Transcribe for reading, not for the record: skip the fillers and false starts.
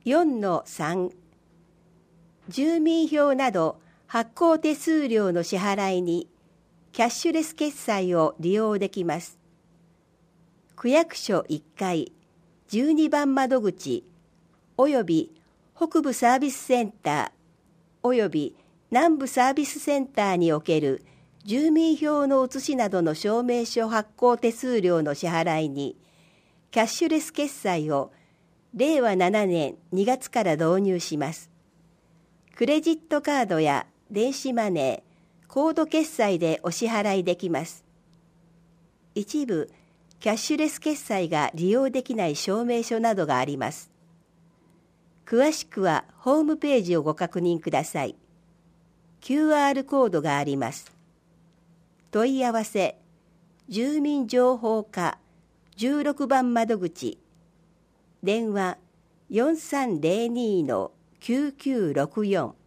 4-3 住民票など発行手数料の支払いにキャッシュレス決済を利用できます。区役所1階12番窓口および北部サービスセンターおよび南部サービスセンターにおける住民票の写しなどの証明書発行手数料の支払いにキャッシュレス決済を令和7年2月から導入します。クレジットカードや電子マネー、コード決済でお支払いできます。一部、キャッシュレス決済が利用できない証明書などがあります。詳しくはホームページをご確認ください。QR コードがあります。問い合わせ、住民情報課16番窓口、電話 4302-9964